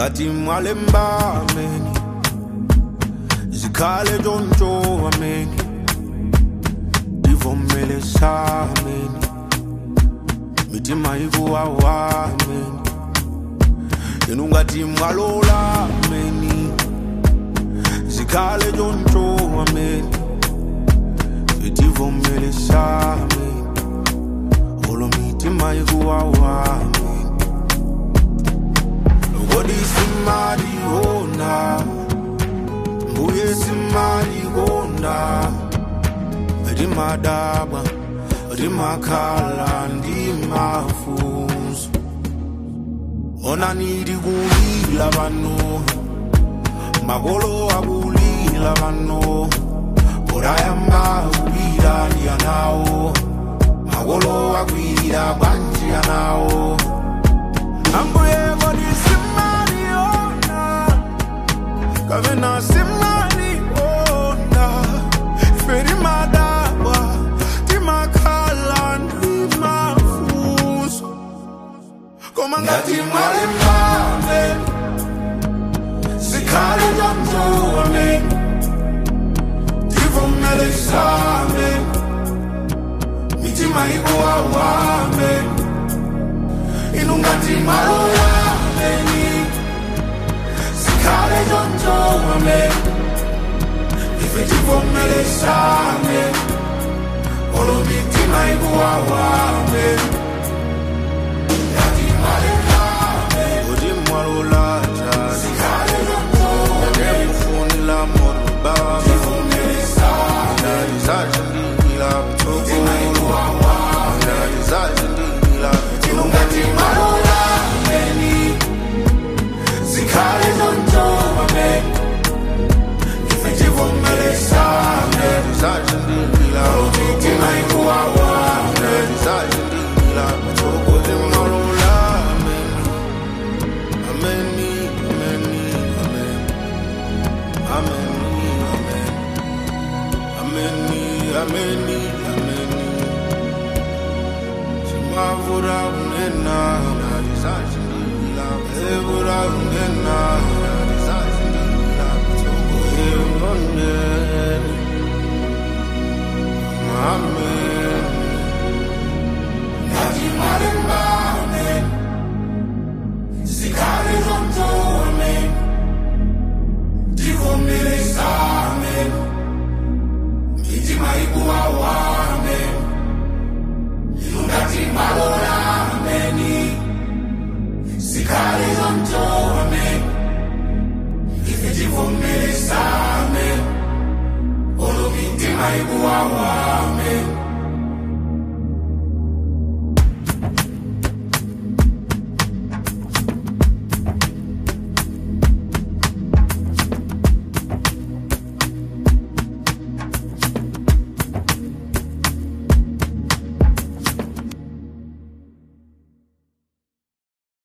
ngati mwalemba ameni zikhale choncho ameni tivomelesa ameni mitima ikuwawa ameni inu ngati mwalola ameni zikhale choncho ameni tivomelesa ameni olo mitima ikuwawa ameni Kodi simaliona mbuye simaliona rimadabwa rimakhala ndi mafunso ona niri kulila vano makolo akulila vano orayamba kulira ndi anawo makolo akwira bwanji anawo ambuye kodi Kavena simani onda Feri madabwa Timakala ndi mafuso Komangati mwalembame Zikali jamzo ame Tivomele same Mitima ikuawame Inungati maloyame Kale jonjo ame Ifeti vomele same Olo mitima iguawame Yati male kame Odi mwalola jani Kale jonjo ame Mufuni la moruba Tivomele same Nari zajindi ila mtoko Mitima iguawame Nari zajindi ila mtoko Inungati malola ameni Zikale jonjo ame Ifeti vomele same Zajindila Mitima ikuwawa Zajindila Matoko timalola Ameni Ameni Ameni Ameni Ameni Ameni Ameni Simavura unena Zajindila Evura unena Amen. Nati malemba amen. Zikale zonto amen. Tivomele amen. Mitima ikuwawa amen. Nati malola amen. Zikale zonto amen. Tivomele amen. Olo mitima ikuwawa amen.